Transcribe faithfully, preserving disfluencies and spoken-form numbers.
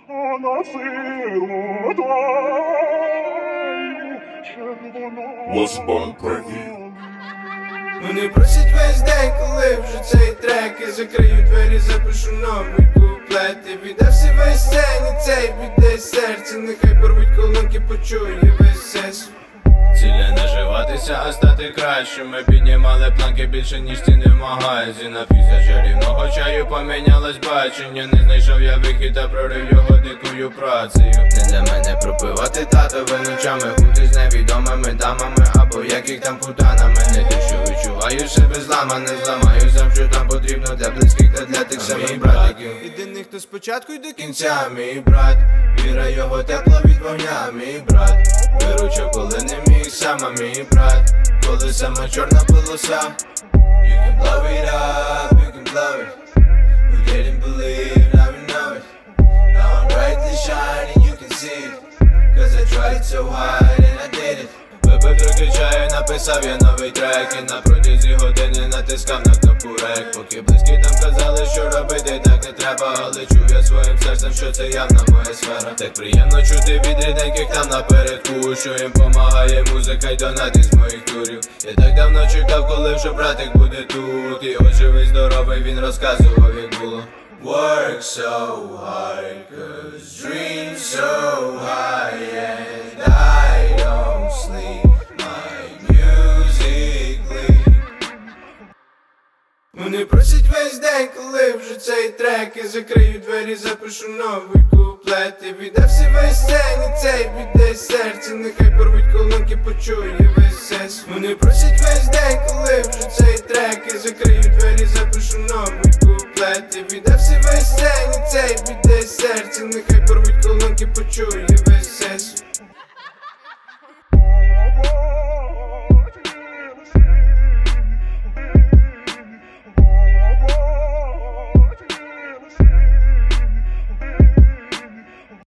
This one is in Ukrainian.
а на силу твою червону. Лас-Бан Праги. Вони просять весь день, коли вже цей трек. Я закрию двері, запишу новий куплет. І віддався весь сцені, цей біде серце. Нехай порвуть колонки, почує весь сес. Цілі наживатися, а стати кращим. Ми піднімали планки більше, ніж ціни в магазі. На після чарівного чаю помінялось бачення. Не знайшов я вихід, а прорив його дикою працею. Не для мене пропивати татове ночами, бути з невідомими дамами, або яких там путанами. Не те, що відчуваю себе злама, не зламаю сам, що там потрібно для близьких та для тих самих братиків. Єдиний, хто спочатку й до кінця, мій брат. Віра його тепла від вогня, мій брат. Виручав, коли не міг сама, мій брат. Коли сама чорна полоса. You can blow it up, you can blow it. Who didn't believe, now we know it. Now I'm brightly shining, you can see it. Cause I tried so hard and I did it. Випив трохи чаю, написав я новий трек. І на протязі години натискав на кнопку рек. Поки близькі там казали, що робити так не треба. Але чув я своїм серцем, що це явна моя сфера. Так приємно чути від рідненьких там напередку, що їм помагає музика й донати з моїх турів. Я так давно чекав, коли вже братик буде тут. І от живий, здоровий, він розказував, як було. Work so hard, cause dreams so high, and I don't sleep, my music lead. Вони просять весь день, коли вже цей трек. Я закрию двері, запишу новий куплет. І віддався весь сцені, цей біде серце. Нехай порвуть колонки, почує весь сес. Вони просять весь день, коли вже цей трек. Я закрию двері, запишу новий куплет. І віддався весь сцені, цей біде серце. Нехай порвуть колонки, почує весь сес.